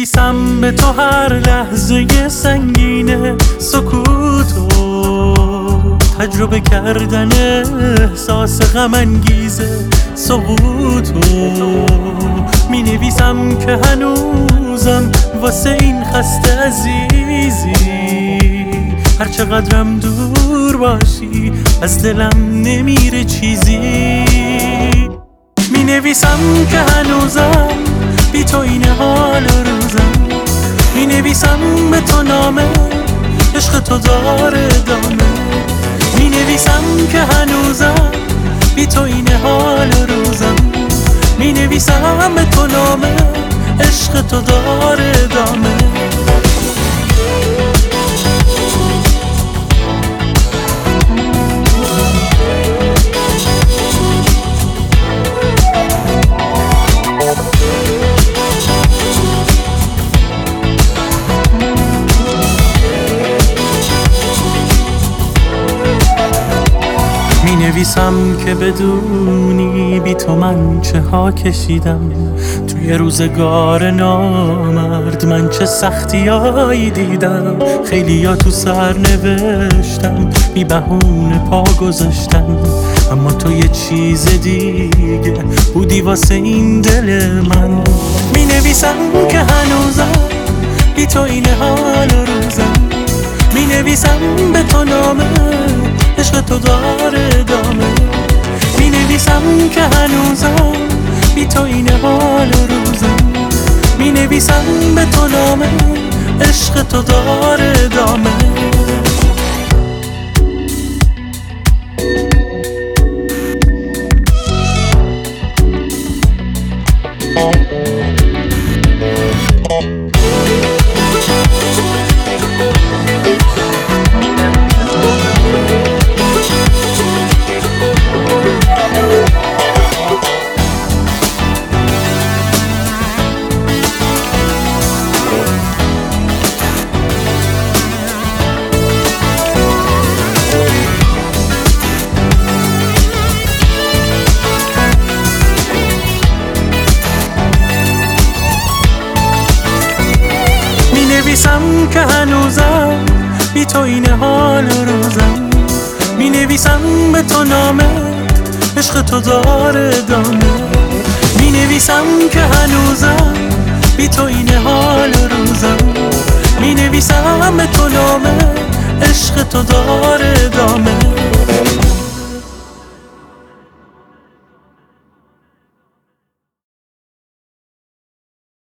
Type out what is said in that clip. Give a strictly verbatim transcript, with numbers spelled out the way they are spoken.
نویسم به تو هر لحظه سنگینه سکوتو، تجربه کردن احساس غم انگیزه سقوطو. می نویسم که هنوزم واسه این خسته عزیزی، هر چقدرم دور باشی از دلم نمیره چیزی. می نویسم که هنوزم بی تو این حال روزم، می نویسم به تو نامه عشق تو داره ادامه. می نویسم که هنوزم بی تو این حال روزم، می نویسم به تو نامه عشق تو داره ادامه. می نویسم که بدونی بی تو من چه ها کشیدم، توی روزگار نامرد من چه سختیایی دیدم. خیلی ها تو سر نوشتم بی بهونه پا گذاشتم، اما تو یه چیز دیگه بودی واسه این دل من. می نویسم که هنوزم بی تو این حال روزم، می نویسم به تو نامه عشق تو داره ادامه. می نویسم که هنوزم بی تو این حال روزم، می نویسم به تو نامه عشق تو داره ادامه. می نویسم که هنوزم بی تو این حال روزم، می نویسم به تو نامه عشق تو داره ادامه. می نویسم که هنوزم بی تو این حال روزم، می نویسم به تو نامه عشق تو داره ادامه.